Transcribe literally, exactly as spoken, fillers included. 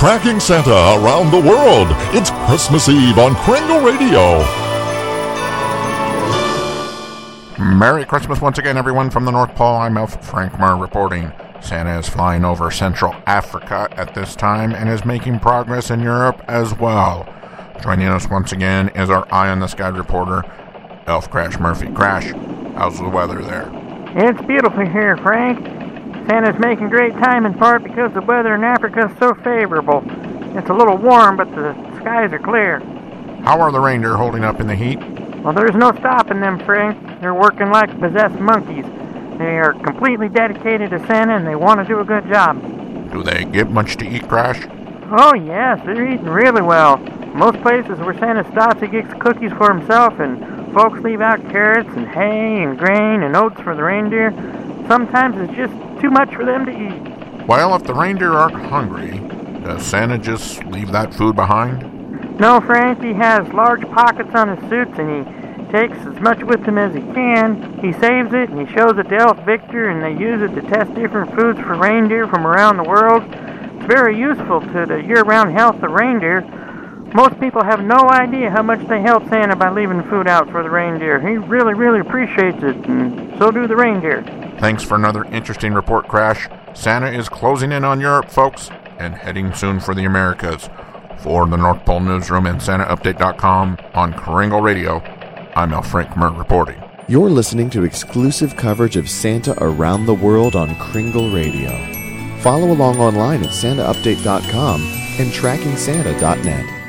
Tracking Santa Around the World. It's Christmas Eve on Kringle Radio. Merry Christmas once again, everyone, from the North Pole. I'm Elf Frank Murr reporting. Santa is flying over Central Africa at this time and is making progress in Europe as well. Joining us once again is our Eye on the Sky reporter, Elf Crash Murphy. Crash, how's the weather there? It's beautiful here, Frank. Santa's making great time in part because the weather in Africa is so favorable. It's a little warm, but the skies are clear. How are the reindeer holding up in the heat? Well, there's no stopping them, Frank. They're working like possessed monkeys. They are completely dedicated to Santa, and they want to do a good job. Do they get much to eat, Crash? Oh, yes, they're eating really well. Most places where Santa stops, he gets cookies for himself, and folks leave out carrots and hay and grain and oats for the reindeer. Sometimes it's just too much for them to eat. Well, if the reindeer aren't hungry, does Santa just leave that food behind? No, Frank, he has large pockets on his suits, and he takes as much with him as he can. He saves it, and he shows it to Elf Victor, and they use it to test different foods for reindeer from around the world. It's very useful to the year-round health of reindeer. Most people have no idea how much they help Santa by leaving food out for the reindeer. He really, really appreciates it, and so do the reindeer. Thanks for another interesting report, Crash. Santa is closing in on Europe, folks, and heading soon for the Americas. For the North Pole Newsroom and Santa Update dot com on Kringle Radio, I'm Al Frank Murr reporting. You're listening to exclusive coverage of Santa around the world on Kringle Radio. Follow along online at Santa Update dot com and Tracking Santa dot net.